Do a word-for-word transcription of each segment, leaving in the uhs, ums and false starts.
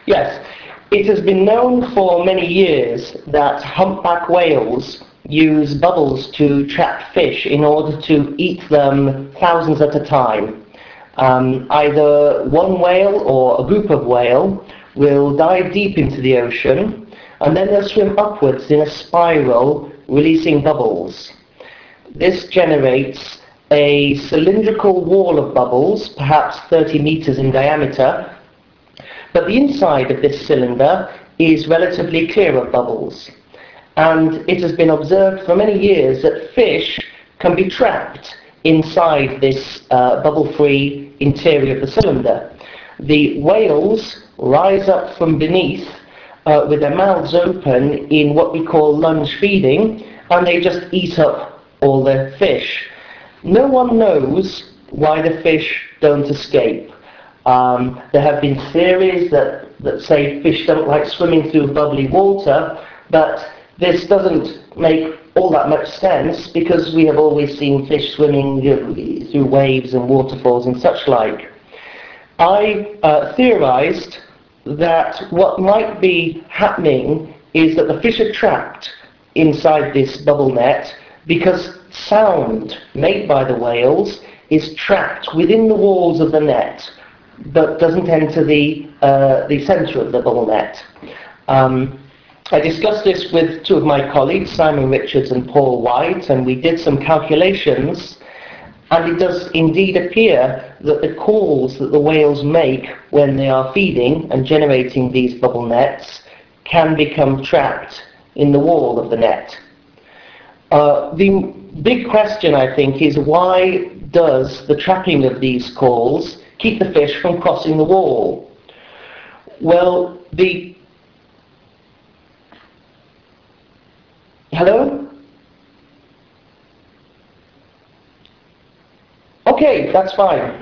Yes, it has been known for many years that humpback whales use bubbles to trap fish in order to eat them thousands at a time. Um, either one whale or a group of whale will dive deep into the ocean, and then they'll swim upwards in a spiral, releasing bubbles. This generates a cylindrical wall of bubbles, perhaps thirty meters in diameter, but the inside of this cylinder is relatively clear of bubbles. And it has been observed for many years that fish can be trapped inside this uh, bubble-free interior of the cylinder. The whales rise up from beneath uh, with their mouths open in what we call lunge feeding, and they just eat up all the fish. No one knows why the fish don't escape. Um, there have been theories that, that say fish don't like swimming through bubbly water, but this doesn't make all that much sense because we have always seen fish swimming through waves and waterfalls and such like. I uh, theorized that what might be happening is that the fish are trapped inside this bubble net because sound made by the whales is trapped within the walls of the net but doesn't enter the, uh, the centre of the bubble net. Um, I discussed this with two of my colleagues, Simon Richards and Paul White, and we did some calculations, and it does indeed appear that the calls that the whales make when they are feeding and generating these bubble nets can become trapped in the wall of the net. Uh, the big question, I think, is why does the trapping of these calls keep the fish from crossing the wall? Well, the... Hello? Okay, that's fine.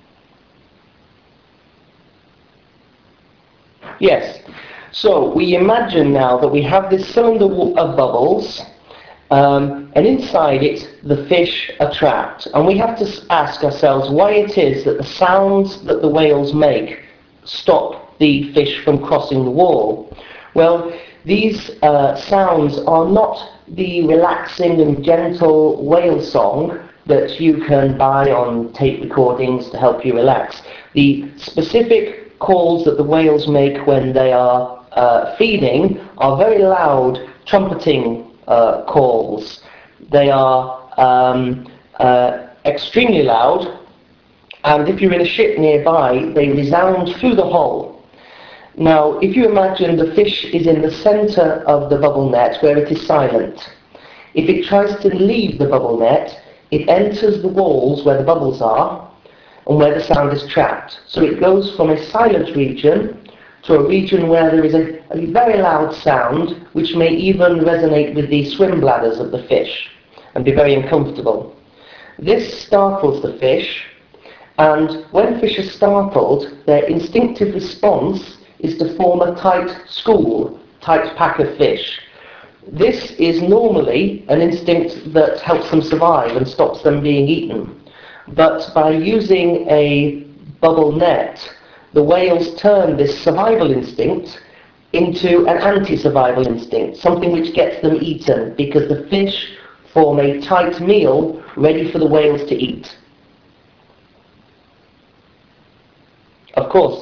Yes. So we imagine now that we have this cylinder of bubbles, um, and inside it the fish are trapped. And we have to ask ourselves why it is that the sounds that the whales make stop the fish from crossing the wall. Well, these uh, sounds are not the relaxing and gentle whale song that you can buy on tape recordings to help you relax. The specific calls that the whales make when they are uh, feeding are very loud, trumpeting uh, calls. They are um, uh, extremely loud, and if you're in a ship nearby, they resound through the hull. Now, if you imagine the fish is in the centre of the bubble net where it is silent. If it tries to leave the bubble net, it enters the walls where the bubbles are and where the sound is trapped. So it goes from a silent region to a region where there is a, a very loud sound which may even resonate with the swim bladders of the fish and be very uncomfortable. This startles the fish, and when fish are startled, their instinctive response is to form a tight school, tight pack of fish. This is normally an instinct that helps them survive and stops them being eaten. But by using a bubble net, the whales turn this survival instinct into an anti-survival instinct, something which gets them eaten, because the fish form a tight meal ready for the whales to eat. Of course,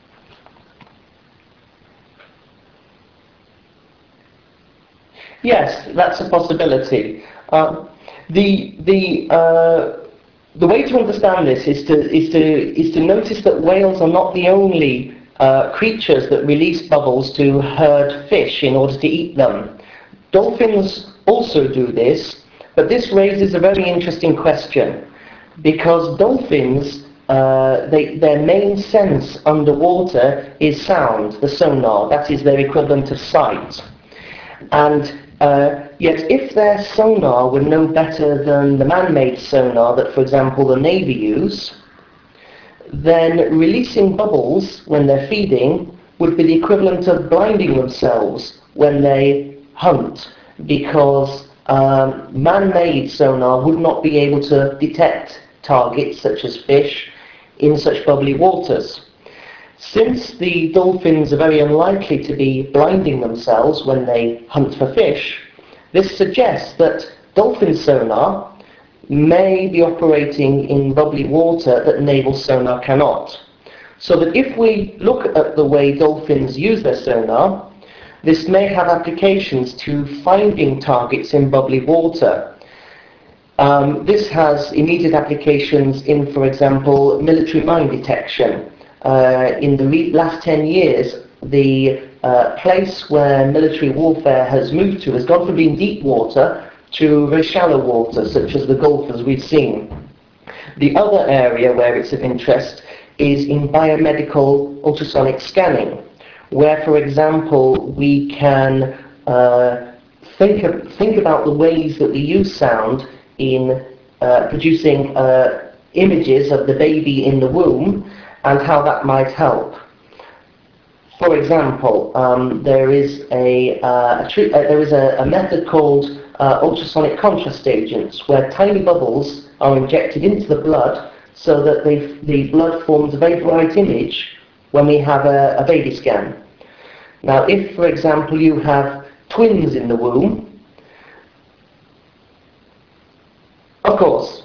yes, that's a possibility. Uh, the the uh, the way to understand this is to is to is to notice that whales are not the only uh, creatures that release bubbles to herd fish in order to eat them. Dolphins also do this, but this raises a very interesting question, because dolphins, uh, they, their main sense underwater is sound, the sonar. That is their equivalent of sight. And uh, yet if their sonar were no better than the man-made sonar that, for example, the Navy use, then releasing bubbles when they're feeding would be the equivalent of blinding themselves when they hunt, because um, man-made sonar would not be able to detect targets such as fish in such bubbly waters. Since the dolphins are very unlikely to be blinding themselves when they hunt for fish, this suggests that dolphin sonar may be operating in bubbly water that naval sonar cannot. So that if we look at the way dolphins use their sonar, this may have applications to finding targets in bubbly water. Um, this has immediate applications in, for example, military mine detection. Uh, in the re- last ten years, the uh, place where military warfare has moved to has gone from being deep water to very shallow water, such as the Gulf, as we've seen. The other area where it's of interest is in biomedical ultrasonic scanning, where, for example, we can uh, think, of, think about the ways that we use sound in uh, producing uh, images of the baby in the womb and how that might help. For example, um, there is a, uh, a tr- uh, there is a, a method called uh, ultrasonic contrast agents, where tiny bubbles are injected into the blood so that they, the blood forms a very bright image when we have a, a baby scan. Now, if, for example, you have twins in the womb, of course,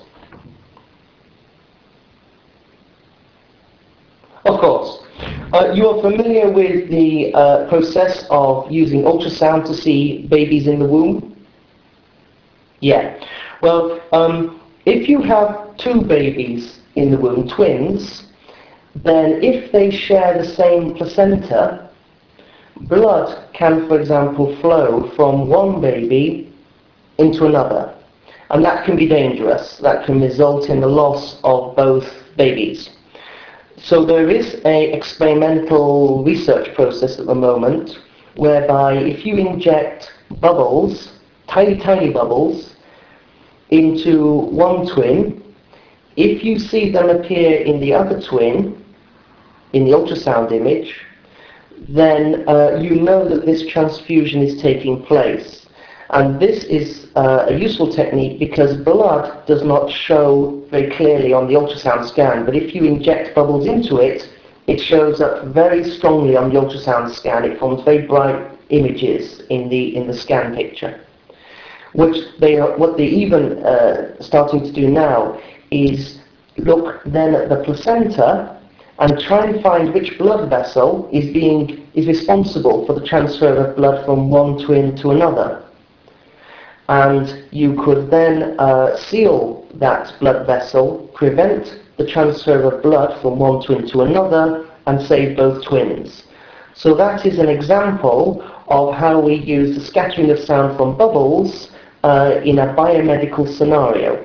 of course, uh, you are familiar with the uh, process of using ultrasound to see babies in the womb? Yeah. Well, um, if you have two babies in the womb, twins, then if they share the same placenta, blood can, for example, flow from one baby into another. And that can be dangerous. That can result in the loss of both babies. So there is an experimental research process at the moment whereby if you inject bubbles, tiny, tiny bubbles, into one twin, if you see them appear in the other twin, in the ultrasound image, then uh, you know that this transfusion is taking place. And this is uh, a useful technique because blood does not show very clearly on the ultrasound scan, but if you inject bubbles into it, it shows up very strongly on the ultrasound scan. It forms very bright images in the, in the scan picture. Which they are, what they're even uh, starting to do now is look then at the placenta and try and find which blood vessel is being is responsible for the transfer of blood from one twin to another. And you could then uh, seal that blood vessel, prevent the transfer of blood from one twin to another, and save both twins. So that is an example of how we use the scattering of sound from bubbles uh, in a biomedical scenario.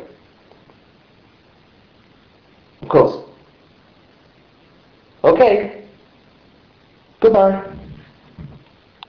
Of course. Okay. Goodbye.